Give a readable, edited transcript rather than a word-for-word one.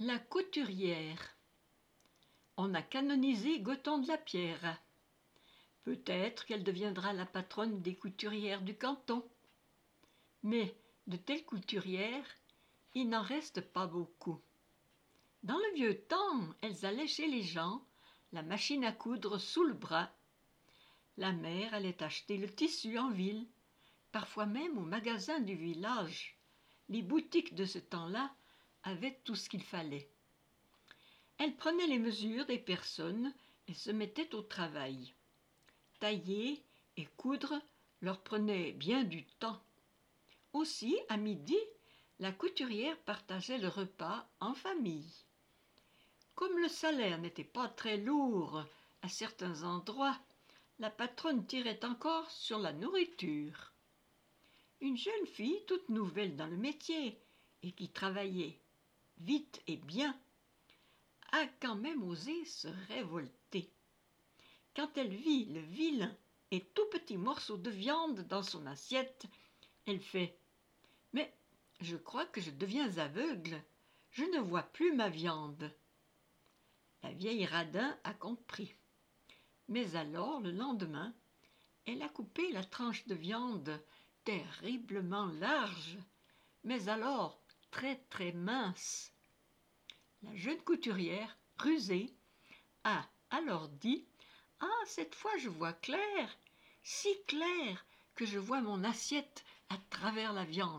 La couturière. On a canonisé Gothon de la Pierre. Peut-être qu'elle deviendra la patronne des couturières du canton. Mais de telles couturières, il n'en reste pas beaucoup. Dans le vieux temps, elles allaient chez les gens, la machine à coudre sous le bras. La mère allait acheter le tissu en ville, parfois même au magasin du village. Les boutiques de ce temps-là avaient tout ce qu'il fallait. Elle prenait les mesures des personnes et se mettait au travail. Tailler et coudre leur prenait bien du temps. Aussi, à midi, la couturière partageait le repas en famille. Comme le salaire n'était pas très lourd à certains endroits, la patronne tirait encore sur la nourriture. Une jeune fille toute nouvelle dans le métier et qui travaillait vite et bien a quand même osé se révolter. Quand elle vit le vilain et tout petit morceau de viande dans son assiette, elle fait « Mais je crois que je deviens aveugle, je ne vois plus ma viande. » La vieille radin a compris. Mais alors, le lendemain, elle a coupé la tranche de viande terriblement large, mais alors très très mince. La jeune couturière, rusée, a alors dit « Ah, cette fois je vois clair, si clair que je vois mon assiette à travers la viande. »